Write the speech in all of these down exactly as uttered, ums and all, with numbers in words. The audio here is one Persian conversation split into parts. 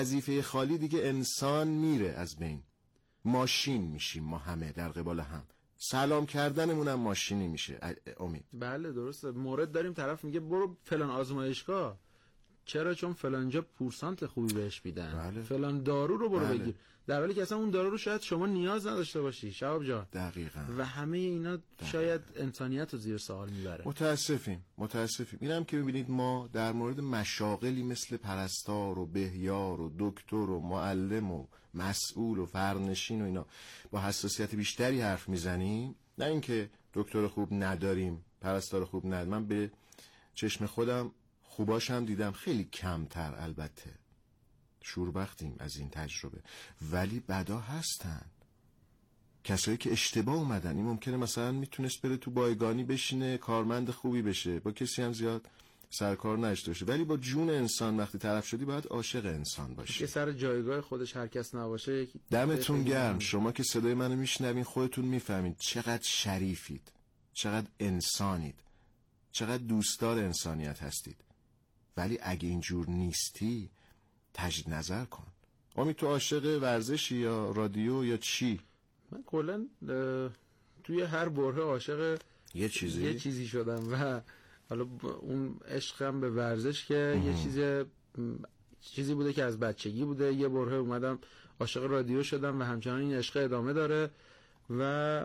وظیفه خالی دیگه انسان میره از بین، ماشین میشیم ما همه در قبال هم. سلام کردنمون هم ماشینی میشه. امید بله درسته. مورد داریم طرف میگه برو فلان آزمایشگاه، چرا؟ چون فلانجا پورسانت خوبی بهش میدن. بله. فلان دارو رو برو بله. بگیر، در حالی که اصلا اون دارو رو شاید شما نیاز نداشته باشی شهاب جان. دقیقاً. و همه اینا دقیقاً. شاید انسانیت رو زیر سوال میبره. متاسفیم متاسفیم اینم که ببینید ما در مورد مشاغلی مثل پرستار و بهیار و دکتر و معلم و مسئول و فرنشین و اینا با حساسیت بیشتری حرف میزنیم. نه اینکه دکتر خوب نداریم، پرستار خوب نداریم، من به چشم خودم خوباش هم دیدم، خیلی کمتر البته، شوربختیم از این تجربه، ولی بدا هستن. کسایی که اشتباه اومدن، این ممکنه مثلا میتونست بره تو بایگانی بشینه کارمند خوبی بشه، با کسی هم زیاد سرکار نشته باشه، ولی با جون انسان وقتی طرف شدی باید عاشق انسان باشی که سر جایگاه خودش هر کس نباشه. دمتون گرم شما که صدای منو میشنوین، خودتون میفهمید چقدر شریفید، چقدر انسانید، چقدر دوستدار انسانیت هستید. ولی اگه اینجور نیستی تجدید نظر کن. امید تو عاشق ورزشی یا رادیو یا چی؟ من کلا توی هر بره عاشق یه چیزی یه چیزی شدم و حالا اون عشقم به ورزش که ام. یه چیز چیزی بوده که از بچگی بوده. یه بره اومدم عاشق رادیو شدم و همچنان این عشق ادامه داره. و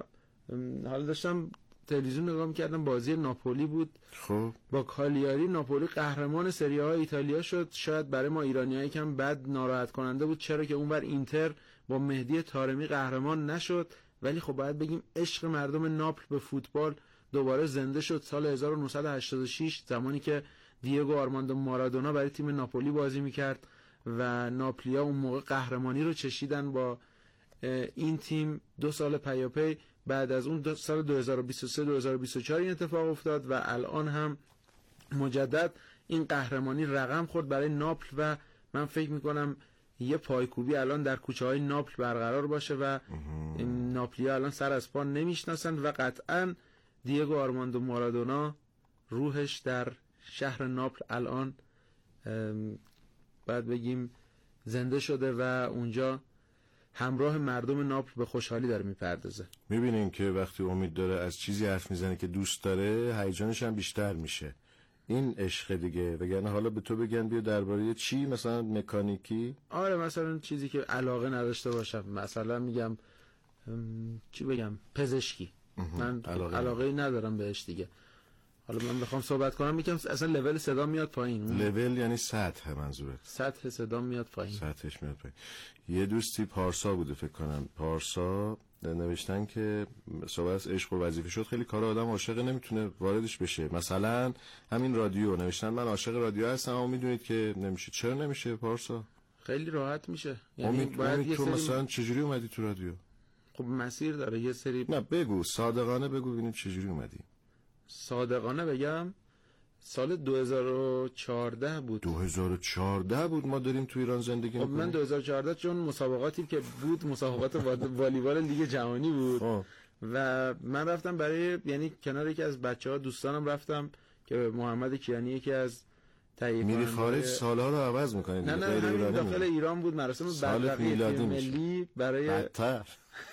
حالا داشتم تلویزیون نگاه می‌کردم، بازی ناپولی بود خب با کالیاری. ناپولی قهرمان سری آ ایتالیا شد. شاید برای ما ایرانیایی کم بد ناراحت کننده بود چرا که اونور اینتر با مهدی طارمی قهرمان نشد، ولی خب باید بگیم عشق مردم ناپل به فوتبال دوباره زنده شد سال هزار و نهصد و هشتاد و شش، زمانی که دیگو آرماندو مارادونا برای تیم ناپولی بازی میکرد و ناپلیا اون موقع قهرمانی رو چشیدن با این تیم. دو سال پیاپی بعد از اون دو سال دو هزار و بیست و سه دو هزار و بیست و چهار این اتفاق افتاد و الان هم مجدد این قهرمانی رقم خورد برای ناپل و من فکر میکنم یه پایکوبی الان در کوچه های ناپل برقرار باشه و ناپلیا الان سر از پا نمیشناسن و قطعا دیگو آرماندو مارادونا روحش در شهر ناپل الان باید بگیم زنده شده و اونجا همراه مردم ناپل به خوشحالی داره میپردازه. میبینین که وقتی امید داره از چیزی حرف میزنه که دوست داره، هیجانش هم بیشتر میشه. این عشق دیگه. وگرنه حالا به تو بگن بیا درباره چی، مثلا مکانیکی، آره مثلا چیزی که علاقه نداشته باشم، مثلا میگم چی بگم پزشکی، من علاقه, علاقه ندارم بهش دیگه. حالا من بخوام صحبت کنم میگم اصلا لول صدا میاد پایین. لول یعنی سطح منظورت؟ سطح صدا میاد پایین. سطحش میاد پایین. یه دوستی پارسا بوده فکر کنم، پارسا نوشتن که صحبت از عشق و وظیفه شد، خیلی کار آدم عاشق نمیتونه واردش بشه. مثلا همین رادیو نوشتن من عاشق رادیو هستم اما میدونید که نمیشه. چرا نمیشه پارسا؟ خیلی راحت میشه. یعنی امید باید امید تو سری... مثلا چجوری اومدی تو رادیو؟ خب مسیر داره یه سری. نه بگو صادقانه بگو ببینیم چجوری اومدی. صادقانه بگم سال دو هزار و چهارده بود. دو هزار و چهارده بود ما داریم تو ایران زندگی میکنیم. من دو هزار و چهارده چون مسابقاتی که بود مسابقات والیبال لیگ جهانی بود آه. و من رفتم برای یعنی کنار یکی از بچه‌ها دوستانم رفتم که محمد کیانی که از میری خارج سالها رو عوض میکنی. نه نه همین داخل ایران بود مراسم بدرقه ملی برای بدتر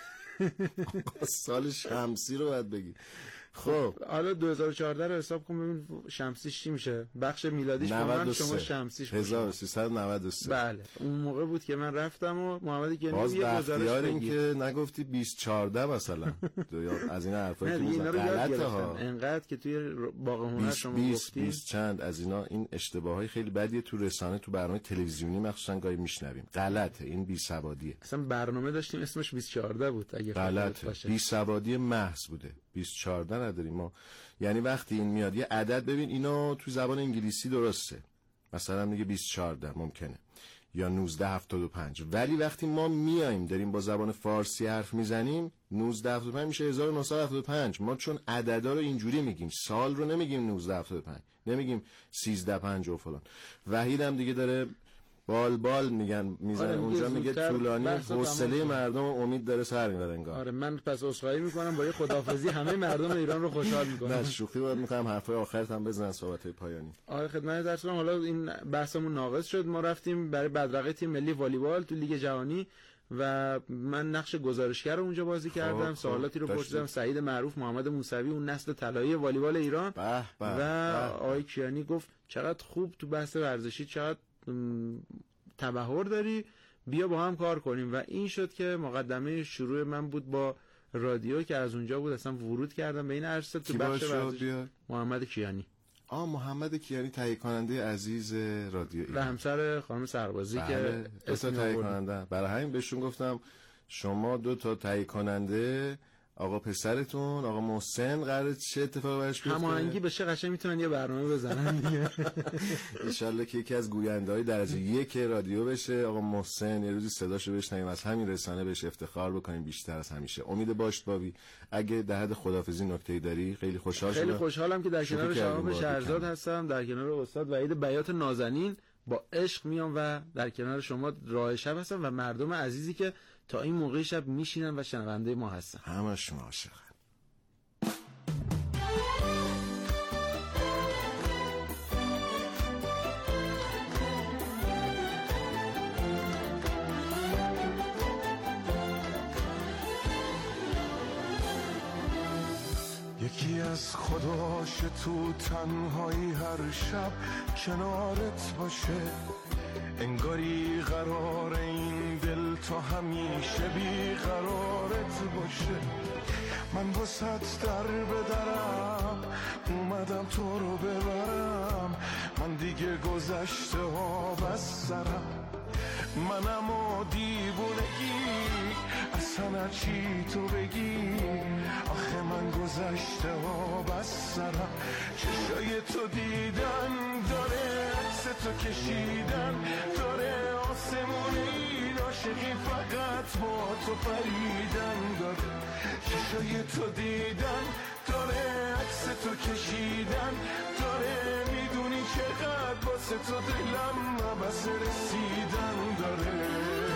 سال شمسی رو باید بگی. خب حالا دو هزار و چهارده رو حساب کن ببین شمسیش چی میشه، بخش میلادیش با من شما شمسیش هزار و سیصد و نود و سه. بله اون موقع بود که من رفتم و محمد که باز بختیاریم که نگفتی بیست چهارده مثلا از این حرفایی که میزن غلطه ها، انقدر که توی باغ هنر شما گفتی بیست چند از اینا. این اشتباهای خیلی بدیه تو رسانه تو برنامه تلویزیونی مخصوصا گاهی میشنویم. غلطه، این بی سوادیه. اصلا برنامه داشتیم اسمش بیست چهارده بود اگه غلطه، بی سوادی محض بوده. بیست چهارده نداریم ما. یعنی وقتی این میاد یه عدد ببین اینو تو زبان انگلیسی درسته مثلا میگه بیست چهارده ممکنه یا نوزده هفتاد و پنج، ولی وقتی ما میایم داریم با زبان فارسی حرف میزنیم نوزده هفتاد و پنج میشه هزار و نهصد و هفتاد و پنج. ما چون عددا رو اینجوری میگیم، سال رو نمیگیم نوزده هفتاد و پنج، نمیگیم سیزده پنج و فلان. وحید هم دیگه داره بال بال میگن میزنه. آره اونجا میگه طولانی، حوصله مردم امید داره سر میبره انگار. آره من پس عذرخواهی میکنم، با یه خداحافظی همه مردم ایران رو خوشحال میکنم. نه شوخی بود میکنم، حرفای آخرت هم بزنن، صحبتای پایانی. آره خدمت درس کنم. حالا این بحثمون ناقص شد، ما رفتیم برای بدرقه تیم ملی والیبال تو لیگ جهانی و من نقش گزارشگر رو اونجا بازی کردم. سوالاتی رو پرسیدم. سعید معروف، محمد موسوی، اون نسل طلایی والیبال ایران بح بح و آقای کیانی گفت چقدر خوب تو بحث ورزشی، چقدر تبحر داری، بیا با هم کار کنیم. و این شد که مقدمه شروع من بود با رادیو که از اونجا بود اصلا ورود کردم به این عرصه تو بخش ورزشی. محمد کیانی. آه محمد کیانی تهیه کننده عزیز رادیو و همسر خانم سربازی که دو تا تهیه کننده. برای همین بهشون گفتم شما دو تا تهیه کننده، آقا پسرتون آقا محسن قراره چه اتفاقی براش بیفته؟ هماهنگی بشه قشنگ میتونن یه برنامه بزنن دیگه. ان شاءالله که یکی از گوینده‌های درجه یک رادیو بشه آقا محسن، یه روزی صداشو بشنویم، از همین رسانه بهش افتخار بکنیم بیشتر از همیشه. امید باشت بابی. اگه در حد خداحافظی نکته‌ای داری خیلی خوشحال شدم. خیلی خوشحالم که در کنار شما شهرزاد هستم، در کنار استاد وحید بیات نازنین با عشق میام و در کنار شما راه شب هستم و مردم عزیزی که تا این موقع شب میشینن و شنونده ما هستن. همشون عاشقن. یکی از خداش تو تنهایی هر شب کنارت باشه، انگاری قرار این دل تا همیشه بی قرارت باشه. من واسط در بدرم اومدم تو رو ببرم، من دیگه گذشته ها بس سرم، منم و دیوونگی اصلا چی تو بگی، آخه من گذشته ها بس سرم. چشای تو دیدن داره، عکس تو کشیدن داره، آسمون این عاشقی فقط با تو پریدن داره. چشای تو دیدن داره، عکس تو کشیدن داره، میدونی چقدر واسه تو دلم بس رسیدن داره.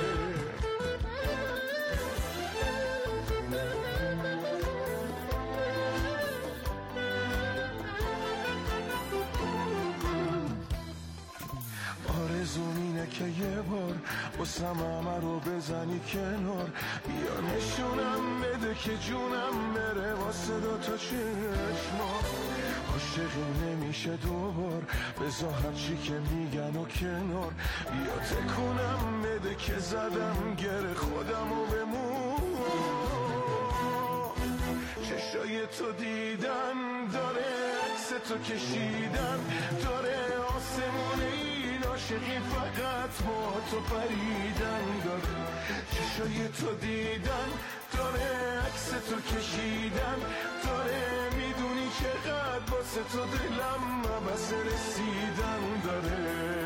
آرزوم اینه که یه بار واسم همه رو بزنی کنار، بیا نشونم بده که جونم بره واسه دو تا چشما. عاشقی نمیشه دوبار، بذار هرچی که میگن و کنار، بیا تکونم بده که زدم گره خودم و بمون. چشای تو دیدن داره، عکس تو کشیدن داره، آسمون این عاشقی فقط با تو پریدن داره. چشای تو دیدن داره، عکس تو کشیدن داره، میدونی چقدر واسه تو دلم بس رسیدن داره.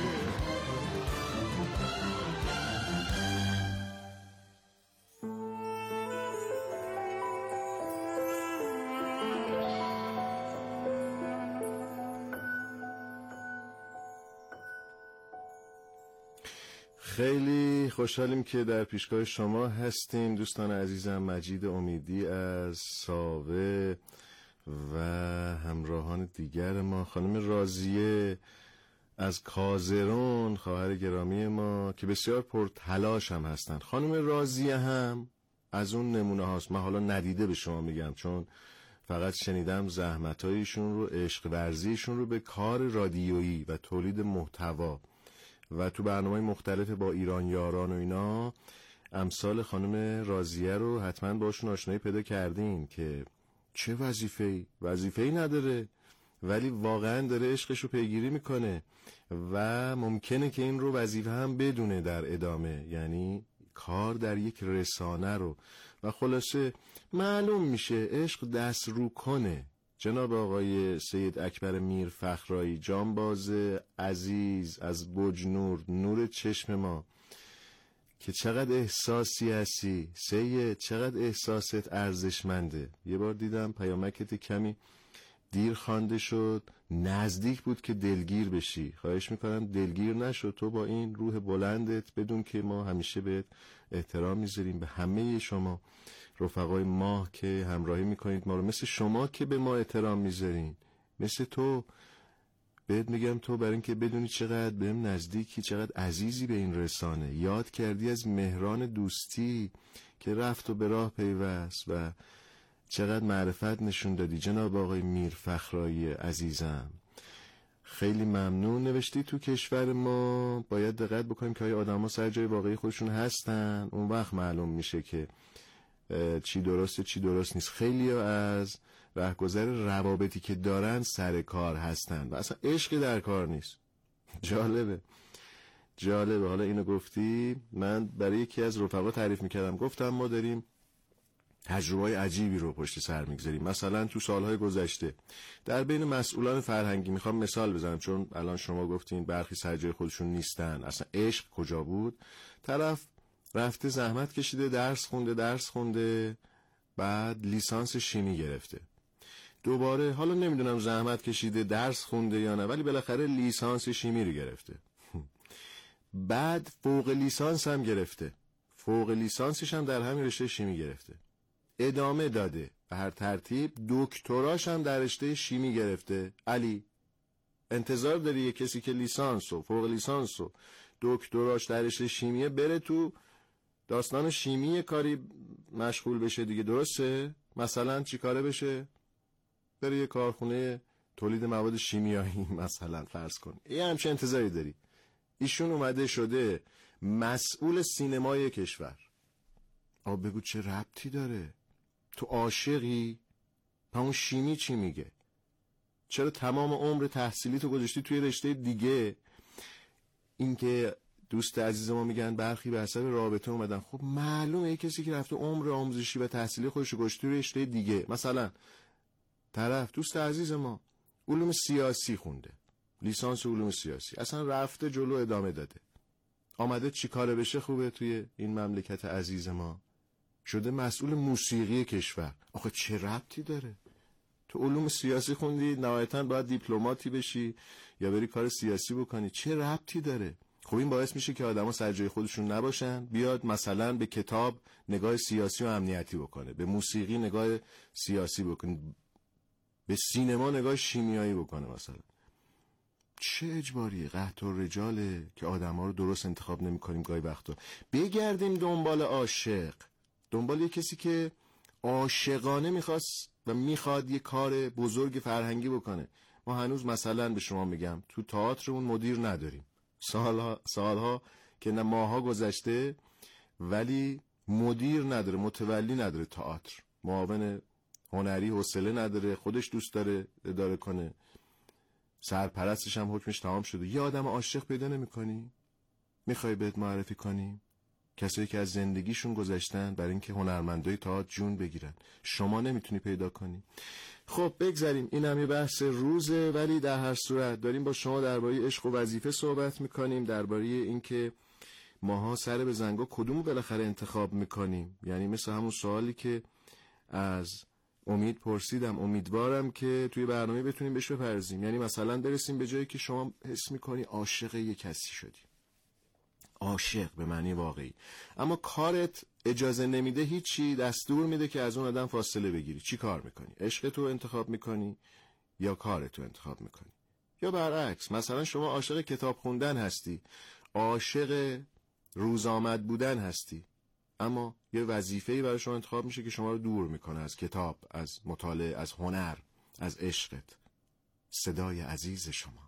خیلی خوشحالیم که در پیشگاه شما هستیم دوستان عزیزم. مجید امیدی از ساوه و همراهان دیگر ما، خانم راضیه از کازرون خواهر گرامی ما که بسیار پرتلاش هم هستن. خانم راضیه هم از اون نمونه هاست. من حالا ندیده به شما میگم چون فقط شنیدم زحمتایشون رو، عشق ورزیشون رو به کار رادیویی و تولید محتوا و تو برنامه مختلف با ایران یاران و اینا امثال خانم راضیه رو حتما باشون آشنایی پیدا کردین که چه وظیفه‌ای وظیفه‌ای نداره ولی واقعا داره عشقشو پیگیری میکنه و ممکنه که این رو وظیفه هم بدونه در ادامه، یعنی کار در یک رسانه رو. و خلاصه معلوم میشه عشق دست رو کنه. جناب آقای سید اکبر میر فخرایی، جانباز عزیز از بجنور، نور چشم ما، که چقدر احساسی هستی سید، چقدر احساست ارزشمنده. یه بار دیدم پیامکت کمی دیر خوانده شد، نزدیک بود که دلگیر بشی. خواهش میکنم دلگیر نشو. تو با این روح بلندت بدون که ما همیشه بهت احترام میذاریم، به همه شما رفقای ما که همراهی میکنید ما رو، مثل شما که به ما احترام میذارین، مثل تو بهت میگم تو برای اینکه بدونی چقدر بهم نزدیکی، چقدر عزیزی به این رسانه، یاد کردی از مهران دوستی که رفت و به راه پیوست و چقدر معرفت نشون دادی جناب آقای میر فخرایی عزیزم. خیلی ممنون. نوشتی تو کشور ما باید دقت بکنیم که آیا آدم ها سر جای واقعی خودشون هستن، اون وقت معلوم میشه که چی درسته چی درست نیست. خیلی از رهگذر روابطی که دارن سر کار هستن و اصلا عشق در کار نیست. جالبه جالبه. حالا اینو گفتی، من برای یکی از رفقا تعریف میکردم، گفتم ما داریم تجربه‌های عجیبی رو پشت سر میگذاریم. مثلا تو سالهای گذشته در بین مسئولان فرهنگی، میخوام مثال بزنم چون الان شما گفتین برخی سر جای خودشون نیستن، اصلا عشق کجا بود؟ طرف رفته زحمت کشیده، درس خونده درس خونده بعد لیسانس شیمی گرفته، دوباره حالا نمیدونم زحمت کشیده درس خونده یا نه، ولی بالاخره لیسانس شیمی رو گرفته. بعد فوق لیسانس هم گرفته، فوق لیسانسش هم در همین رشته شیمی گرفته، ادامه داده به هر ترتیب، دکتراش هم در رشته شیمی گرفته. علی انتظار داری یه کسی که لیسانس و فوق لیسانس و دکتراش در رشته شیمیه بره تو داستان شیمی کاری مشغول بشه دیگه، درسته؟ مثلا چی کاره بشه؟ بره یه کارخونه تولید مواد شیمیایی مثلا فرض کن. یه همچه انتظاری داری. ایشون اومده شده مسئول سینمای کشور. آ بگو چه ربطی داره؟ تو عاشقی؟ پا اون شیمی چی میگه؟ چرا تمام عمر تحصیلی تو گذاشتی توی رشته دیگه؟ این که دوست عزیز ما میگن برخی به حسب رابطه اومدن. خب معلومه یه کسی که رفته عمر آموزشی و تحصیلی خودش رو گذاشته توی رشته دیگه، مثلا طرف دوست عزیز ما علوم سیاسی خونده، لیسانس علوم سیاسی، اصلا رفته جلو ادامه داده، آمده چی کاره بشه خوبه توی این مملکت عزیز ما؟ شده مسئول موسیقی کشور. آخه چه ربطی داره؟ تو علوم سیاسی خوندی، نهایتاً باید دیپلماتی بشی یا بری کار سیاسی بکنی، چه ربطی داره؟ خب این باعث میشه که آدما سر جای خودشون نباشن، بیاد مثلا به کتاب نگاه سیاسی و امنیتی بکنه، به موسیقی نگاه سیاسی بکنه، به سینما نگاه شیمیایی بکنه مثلا. چه اجباریه؟ قحط الرجاله که آدما رو درست انتخاب نمی‌کنیم گاهی وقتا. بگردیم دنبال عاشق، دنبال یه کسی که عاشقانه میخواست و میخواد یه کار بزرگ فرهنگی بکنه. ما هنوز مثلا به شما میگم تو تئاترمون مدیر نداریم، سالها سالها که نه ماها گذشته، ولی مدیر نداره، متولی نداره تئاتر، معاون هنری حوصله نداره، خودش دوست داره اداره کنه، سرپرستش هم حکمش تمام شده. یه آدم عاشق پیدا نمی‌کنی؟ میخوای بهت معرفی کنیم؟ کسایی که از زندگیشون گذشتن برای اینکه هنرمندای تئاتر جون بگیرن، شما نمیتونی پیدا کنی. خب بگذاریم، این هم یه بحث روزه، ولی در هر صورت داریم با شما درباره عشق و وظیفه صحبت میکنیم، درباره اینکه ماها سر به زنگا کدومو بالاخره انتخاب میکنیم. یعنی مثل همون سوالی که از امید پرسیدم، امیدوارم که توی برنامه بتونیم بهش بپردازیم. یعنی مثلا برسیم به جایی که شما حس میکنی عاشق یک کسی شدی، عاشق به معنی واقعی، اما کارت اجازه نمیده، هیچی دستور میده که از اون آدم فاصله بگیری. چی کار میکنی؟ عشق تو انتخاب میکنی یا کار تو انتخاب میکنی؟ یا برعکس، مثلا شما عاشق کتاب خوندن هستی، عاشق روزآمد بودن هستی، اما یه وظیفه‌ای برای شما انتخاب میشه که شما رو دور میکنه از کتاب، از مطالعه، از هنر، از عشقت. صدای عزیز شما.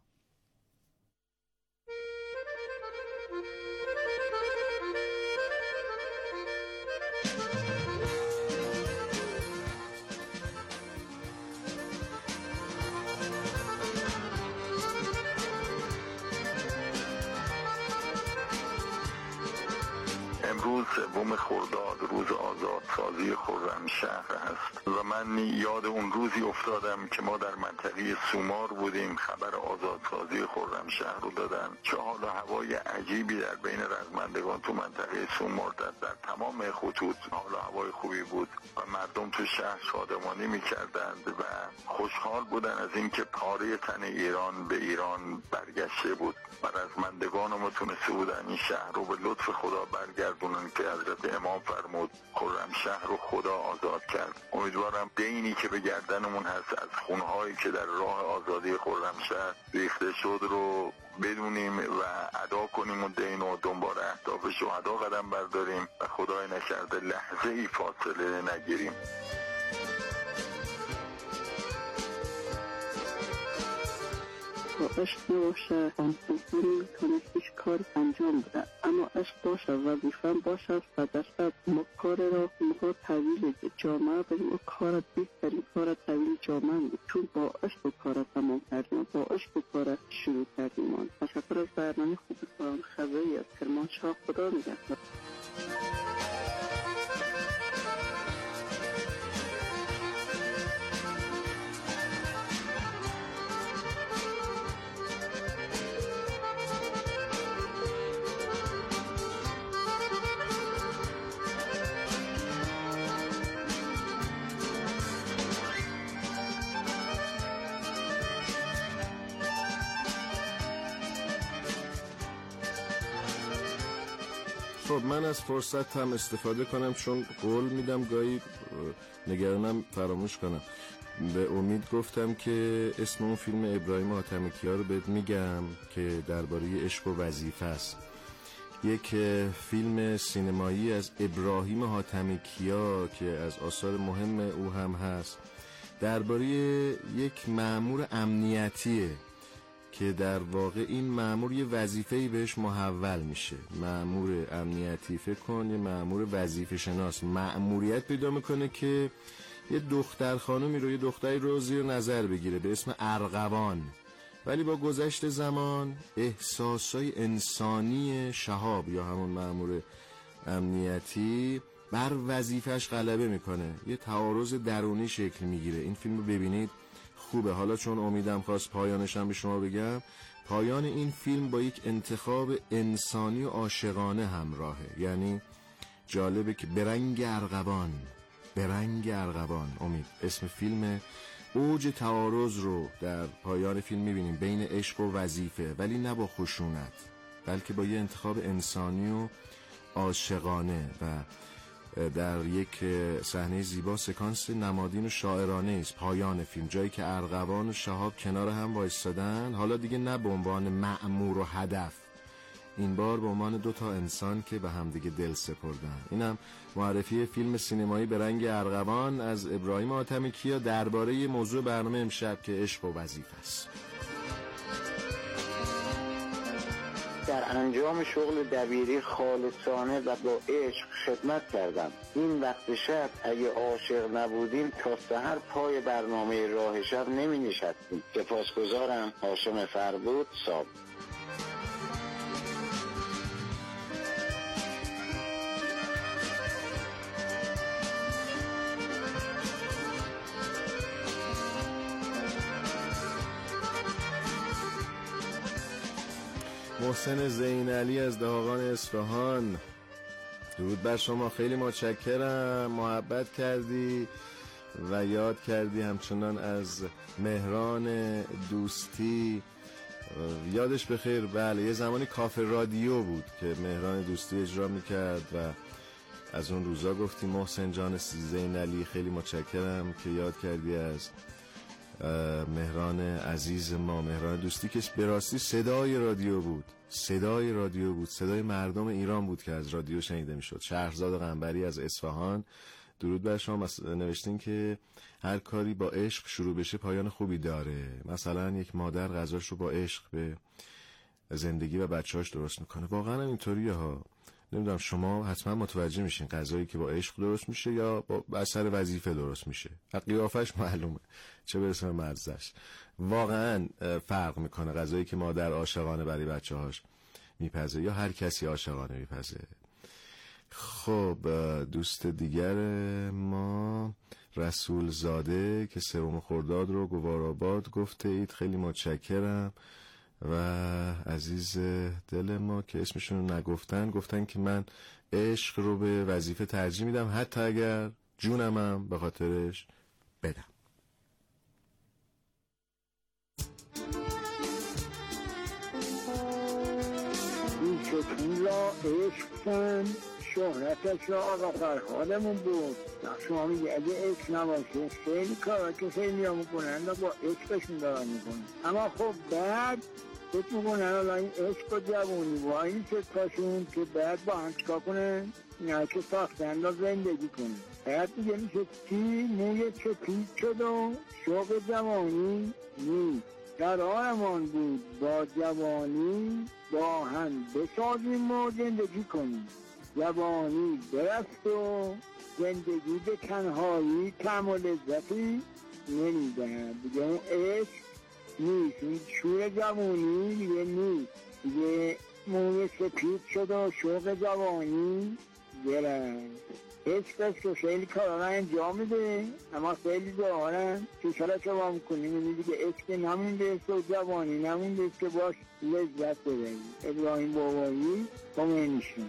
امروز سوم خرداد روز آزادسازی خرمشهر است و من یاد اون روزی افتادم که ما در منطقه سومار بودیم، خبر آزادسازی خرمشهر رو دادن. چه حال و هوای عجیبی در بین رزمندگان تو منطقه سومار در, در تمام خطوط حال و هوای خوبی بود و مردم تو شهر شادمانی می‌کردند و خوشحال بودن از اینکه پاره تن ایران به ایران برگشته بود و رزمندگان ما تونسته بودن این شهر رو به لطف خدا برگردونن که حضرت امام فرمود خرمشهر رو خدا آزاد کرد. امیدوارم دینی که به گردنمون هست از خونهایی که در راه آزادی خرمشهر ریخته شد رو بدونیم و ادا کنیم و دین و دنبال اهداف شهدا قدم برداریم و خدای نکرده لحظه ای فاصله نگیریم. تا عشق نباشه انسان نمیتونه هیچ کار انجام بده، اما عشق باشه وظیفه باشه صدقه ما کار را ما طویل جامعه بریم و کار بهترین کار طویل جامعه بود، چون با عشق و کار تمام کردیم، با عشق و کار شروع کردیم. تشکر از برنامه خوب فرام خبری از کرمانشاه. خدا نگهدار. خب من از فرصت هم استفاده کنم، چون قول میدم گاهی نگرانم فراموش کنم. به امید گفتم که اسم اون فیلم ابراهیم حاتمی‌کیا رو بهت میگم که درباره عشق و وظیفه است. یک فیلم سینمایی از ابراهیم حاتمی‌کیا که از آثار مهم او هم هست، درباره یک مأمور امنیتیه که در واقع این مأمور یه وظیفه‌ای بهش محول میشه. مأمور امنیتی، فکر کن یه مأمور وظیفه شناس مأموریت پیدا میکنه که یه دختر خانومی رو، یه دختری رو زیر نظر بگیره به اسم ارغوان، ولی با گذشت زمان احساسای انسانی شهاب یا همون مأمور امنیتی بر وظیفهش غلبه میکنه، یه تعارض درونی شکل میگیره. این فیلم رو ببینید، خوبه. حالا چون امیدم خواست پایانش هم به شما بگم، پایان این فیلم با یک انتخاب انسانی و عاشقانه همراهه. یعنی جالبه که برنگ ارغوان، برنگ ارغوان امید اسم فیلم. اوج تعارض رو در پایان فیلم میبینیم بین عشق و وظیفه، ولی نه با خشونت، بلکه با یه انتخاب انسانی و عاشقانه و در یک صحنه زیبا سکانس نمادین و شاعرانه است. پایان فیلم جایی که ارغوان و شهاب کنار هم وایسادن، حالا دیگه نه به عنوان مأمور و هدف، این بار به عنوان دو تا انسان که به هم دیگه دل سپردن. اینم معرفی فیلم سینمایی برنگ ارغوان از ابراهیم حاتمی‌کیا درباره موضوع برنامه امشب که عشق و وظیفه است. در انجام شغل دبیری خالصانه و با عشق خدمت کردم. این وقت شب اگه عاشق نبودیم تا سحر پای برنامه راه شب نمی نشستیم. سپاسگزارم. هاشم فربود، صاحب. محسن زینعلی از دهاقان اصفهان، درود بر شما. خیلی متشکرم، محبت کردی و یاد کردی. همچنان از مهران دوستی، یادش بخیر، بله یه زمانی کافه رادیو بود که مهران دوستی اجرا میکرد و از اون روزا گفتی. محسن جان زینعلی خیلی متشکرم که یاد کردی از مهران عزیز ما، مهران دوستی که به راستی صدای رادیو بود، صدای رادیو بود، صدای مردم ایران بود که از رادیو شنیده میشد. شهرزاد قنبری از اصفهان، درود بر شما. نوشتین که هر کاری با عشق شروع بشه پایان خوبی داره. مثلا یک مادر غذاش رو با عشق به زندگی و بچه‌هاش درست میکنه. واقعا اینطوریه ها. نمیدونم شما حتما متوجه میشین غذایی که با عشق درست میشه یا با اثر وظیفه درست میشه. قیافش معلومه، چه برسه به مزهش. واقعا فرق میکنه غذایی که مادر عاشقانه برای بچه‌هاش میپزه یا هر کسی عاشقانه میپزه. خب دوست دیگر ما رسول زاده که سوم خرداد رو گوارآباد گفته اید، خیلی متشکرم. و عزیز دل ما که اسمشون رو نگفتن گفتن که من عشق رو به وظیفه ترجیح میدم حتی اگر جونمم به خاطرش بدم. بیشتون را عشق کن، شهرتش را آقا فرهادمون بود. شما میگه اگه عشق نباشه خیلی کارا که خیلی ها میکنن و با عشقشون دارن میکنن، اما خب بعد فکر میکنن الان این عشق و جوانی با این ستاشون که بعد با هم چکا کنن، نه که ساختن را زندگی کنن. بعد دیگه میشه چی؟ موی چپید شد و شوق جوانی نیست. قرارمان بود با جوانی با هم بسازیم و زندگی کنیم. جوانی برست و زندگی به تنهایی طعم و لذتی نمیدهد. دیگه اون عشق نیست، این شور جوانی دیگه نیست. دیگه موی سپید شد و شوق جوانی برست. عشق است که خیلی کارا را انجام میده، اما خیلی دارن که چرا شما میکنیم این دیگه عشق نمونده است و جوانی نمونده است که باش لذت ببریم. ابراهیم بابایی خمینیشون.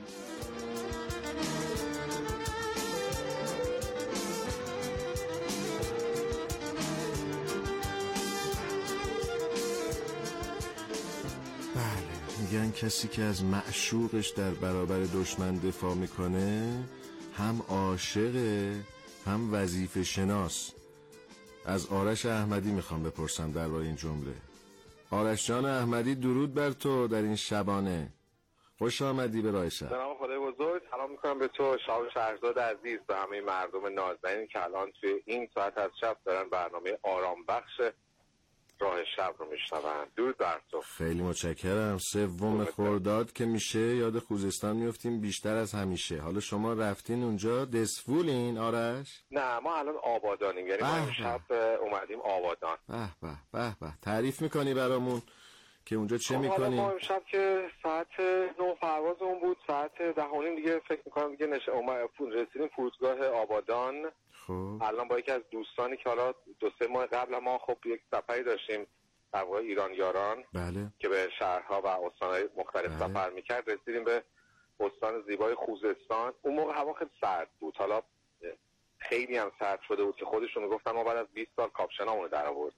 بله، میگن کسی که از معشوقش در برابر دشمن دفاع میکنه هم عاشقه هم وظیفه شناس. از آرش احمدی میخوام بپرسم درباره این جمله. آرش جان احمدی درود بر تو در این شبانه، خوش آمدی به راه شب. به نام خدای بزرگ سلام میکنم به تو شاه شهرزاد عزیز، به همه مردم نازنین که الان توی این ساعت از شب دارن برنامه آرام بخش راه شب رو میشنون. درود بر تو. خیلی متشکرم. سوم خرداد که میشه یاد خوزستان میفتیم بیشتر از همیشه. حالا شما رفتین اونجا دسفولین آرش؟ نه ما الان آبادانیم، یعنی ما این شب اومدیم آبادان. به به به به. تعریف میکنی برامون که اونجا چه میکنیم؟ ما امشب که ساعت نه پروازمون بود، ساعت ده و نیم دیگه فکر میکنم دیگه نشه اومد رسیدیم فرودگاه آبادان. خب الان با یکی از دوستانی که حالا دو سه ماه قبل ما خب یک سفری داشتیم در واقع ایران یاران، بله، که به شهرها و استانهای مختلف بله. سفر میکرد. رسیدیم به استان زیبای خوزستان. اون موقع هوا خیلی سرد بود، حالا خیلی هم سرد شده بود که خودشون گفتن ما بعد از بیست سال کاپشنامون رو در آورد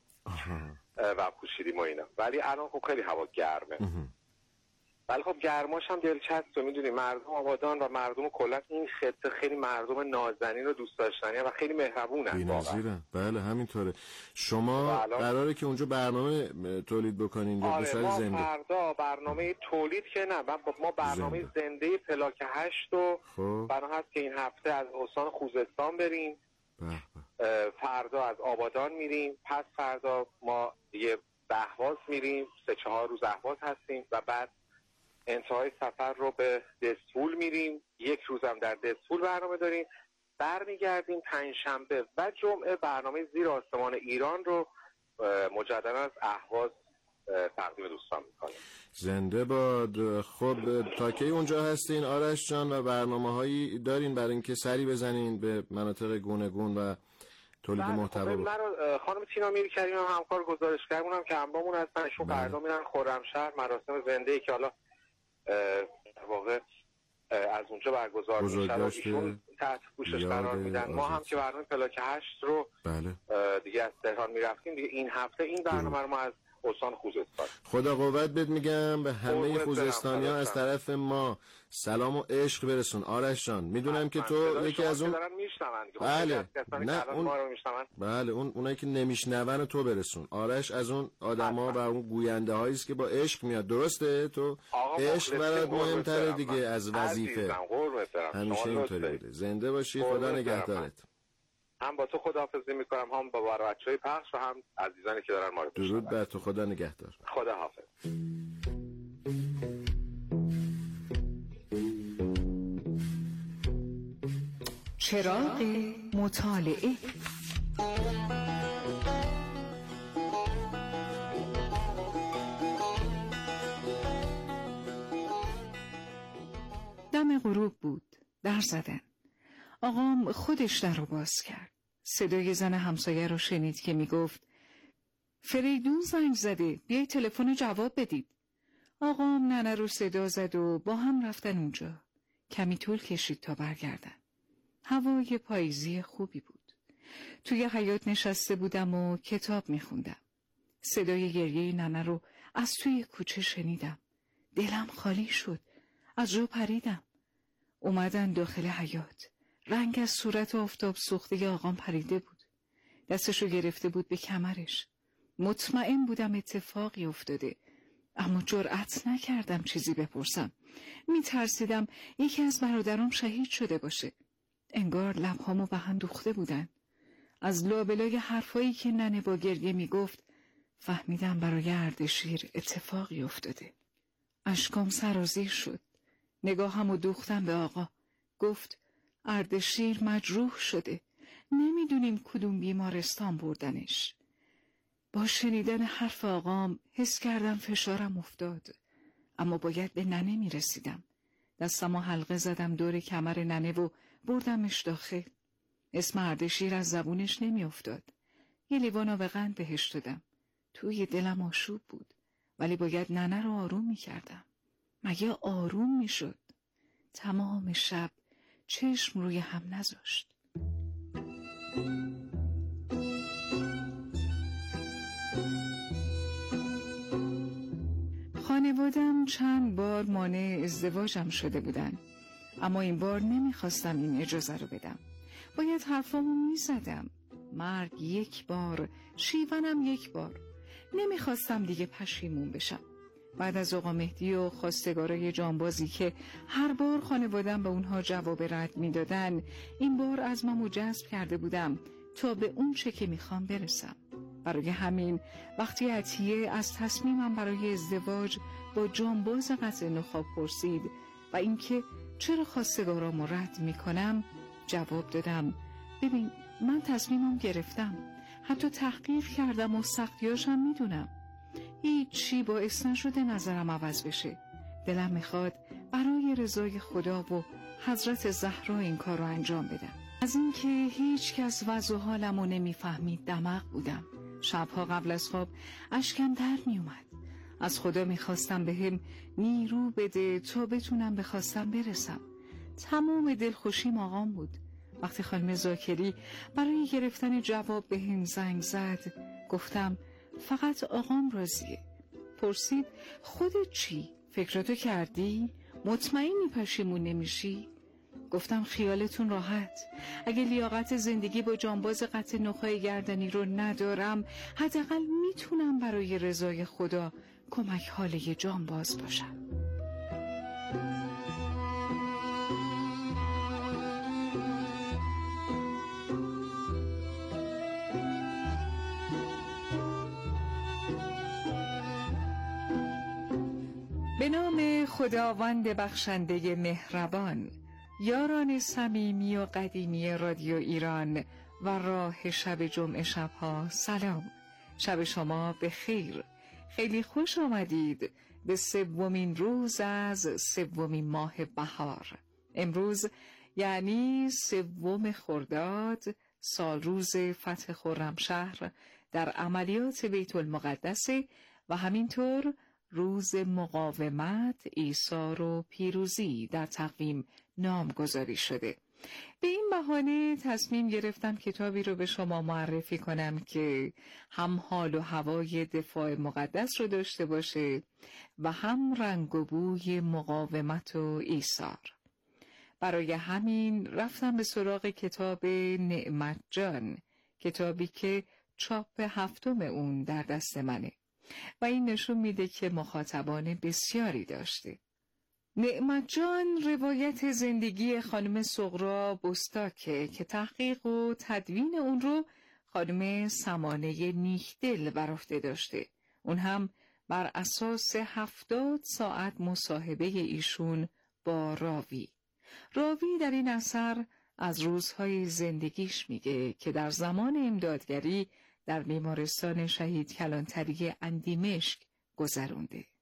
و پوشیدیم و اینا، ولی الان خب خیلی هوا گرمه. ولی خب گرماش هم دلچسب و میدونی مردم آبادان و مردم کلا این خطه خیلی مردم نازنین و دوست داشتنی و خیلی مهربونن. بی‌نظیرن. بله همینطوره. شما قراره که اونجا برنامه تولید بکنین یا به صورت زنده؟ ما فردا برنامه تولید که نه، ما برنامه زنده, زنده پلاک هشت و خب برنامه هست که این هفته از استان خوزستان بریم، فردا از آبادان میریم، پس فردا ما یه اهواز میریم، سه چهار روز اهواز هستیم و بعد انتهای سفر رو به دسفول میریم، یک روزم در دسفول برنامه داریم. برمیگردیم پنجشنبه و جمعه برنامه زیر آسمان ایران رو مجددا از اهواز تقدیم دوستان میکنیم. زنده باد. خب تا کی اونجا هستین آرش جان و برنامه هایی دارین برای اینکه سری بزنین به مناطق گوناگون و تولید محتوا؟ من خانم تینا میر کریم هم همکار گزارشگرمونم که همراهمون هستن، ایشون فردا میرن خرمشهر مراسم زنده‌ای که حالا در واقع از اونجا برگزار میشه، ایشون تحت پوشش قرار میدن. ما هم که برنامه پلاک هشت رو بله. دیگه از تهران میرفتیم، دیگه این هفته این برنامه رو ما از استان خوزستان. خدا قوت بهت میگم. به همه خوزستانی‌ها از طرف ما سلام و عشق برسون. آرش جان میدونم که تو یکی از اون بله نه اون بله اون اونایی که نمیشنون تو برسون. آرش از اون آدما و اون گوینده هایی است که با عشق میاد. درسته؟ تو عشق برات مهمتره دیگه از وظیفه. همیشه اینطوری بوده. زنده باشی. خدا نگهدارت. هم با تو خداحافظی میکنم، هم با بچهای پخش و هم عزیزانی که دارن ما رو درود بر تو. خدا نگهدار. خدا حافظ. چراغ مطالعه. دم غروب بود. در زدن. آقام خودش در رو باز کرد. صدای زن همسایه رو شنید که میگفت فریدون زنگ زده، بیای تلفن جواب بدید. آقام ننه رو صدا زد و با هم رفتن اونجا. کمی طول کشید تا برگردن. هوای پاییزی خوبی بود. توی حیاط نشسته بودم و کتاب میخوندم. صدای گریه ننه رو از توی کوچه شنیدم. دلم خالی شد. از جو پریدم. اومدن داخل حیاط. رنگ از صورت آفتاب سوخته آقام پریده بود. دستشو گرفته بود به کمرش. مطمئن بودم اتفاقی افتاده، اما جرأت نکردم چیزی بپرسم. میترسیدم یکی از برادرام شهید شده باشه. انگار لبهامو به هم دوخته بودن. از لابلای حرفایی که ننه با گریه میگفت فهمیدم برای اردشیر اتفاقی افتاده. اشکام سرازیر شد. نگاهمو دوختم به آقا. گفت اردشیر مجروح شده. نمیدونیم کدوم بیمارستان بردنش. با شنیدن حرف آقام حس کردم فشارم افتاد. اما باید به ننه می رسیدم. دستمو حلقه زدم دور کمر ننه و بردمش داخل. اسم اردشیر از زبونش نمی افتاد. یه لیوان آب قند بهش دادم. توی دلم آشوب بود. ولی باید ننه رو آروم می کردم. مگه آروم می شد؟ تمام شب چشم روی هم نذاشت. خانوادم چند بار مانع ازدواجم شده بودن، اما این بار نمیخواستم این اجازه رو بدم. باید حرفامو میزدم. مرگ یک بار، شیونم یک بار. نمیخواستم دیگه پشیمون بشم. بعد از آقا مهدی و خواستگارای جانبازی که هر بار خانوادم به اونها جواب رد میدادن، این بار عزممو جذب کرده بودم تا به اون چه که میخوام برسم. برای همین وقتی عطیه از تصمیمم برای ازدواج با جانباز قطع نخاب پرسید و اینکه چرا خواستگارامو رد میکنم، جواب دادم ببین من تصمیمم گرفتم، حتی تحقیق کردم و سختیاشم میدونم. هیچی باعث نشده نظرم عوض بشه. دلم میخواد برای رضای خدا و حضرت زهرا این کار رو انجام بدم. از اینکه هیچ کس وضع و حالمو نمیفهمید دماغ بودم. شبها قبل از خواب اشکم در میومد. از خدا میخواستم بهم نیرو بده تا بتونم به خواستم برسم. تمام دلخوشیم آقام بود. وقتی خانم زاکری برای گرفتن جواب بهم زنگ زد، گفتم فقط آقام راضیه. پرسید خودت چی؟ فکراتو کردی؟ مطمئنی پشیمون نمیشی؟ گفتم خیالتون راحت. اگه لیاقت زندگی با جانباز قطع نخای گردنی رو ندارم، حداقل میتونم برای رضای خدا کمک حاله جانباز باشم. به نام خداوند بخشنده مهربان، یاران صمیمی و قدیمی رادیو ایران و راه شب جمعه شبها، سلام. شب شما به خیر. خیلی خوش آمدید به سومین روز از سومین ماه بهار. امروز یعنی سوم خرداد، سال روز فتح خرمشهر در عملیات بیت المقدس و همینطور روز مقاومت، ایثار و پیروزی در تقویم نامگذاری شده. به این بهانه تصمیم گرفتم کتابی رو به شما معرفی کنم که هم حال و هوای دفاع مقدس رو داشته باشه و هم رنگ و بوی مقاومت و ایثار. برای همین رفتم به سراغ کتاب نعمت جان، کتابی که چاپ هفتم اون در دست منه و این نشون میده که مخاطبان بسیاری داشته. نعمت جان روایت زندگی خانم سغرا بستاکه که تحقیق و تدوین اون رو خانم سمانه نیکدل بر عهده داشته. اون هم بر اساس هفتاد ساعت مصاحبه ایشون با راوی. راوی در این اثر از روزهای زندگیش میگه که در زمان امدادگری در بیمارستان شهید کلانتری اندیمشک گذرونده.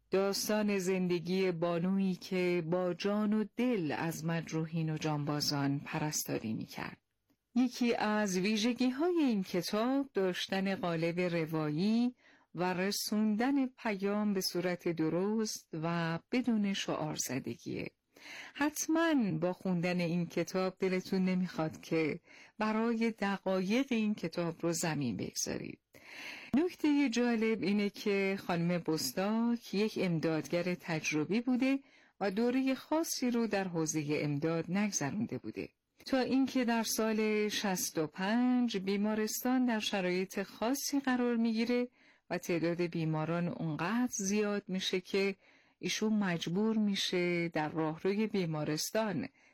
داستان زندگی بانویی که با جان و دل از مجروحین و جانبازان پرستاری می‌کرد. یکی از ویژگی‌های این کتاب داشتن قالب روایی و رسوندن پیام به صورت درست و بدون شعار زدگیه. حتما با خوندن این کتاب دلتون نمیخواد که برای دقایق این کتاب رو زمین بگذارید. نکته جالب اینه که خانم بستاک یک امدادگر تجربی بوده و دوره خاصی رو در حوزه امداد نگذرونده بوده، تا اینکه در سال شصت و پنج بیمارستان در شرایط خاصی قرار میگیره و تعداد بیماران اونقدر زیاد میشه که ایشون مجبور میشه در راهروی بیمارستان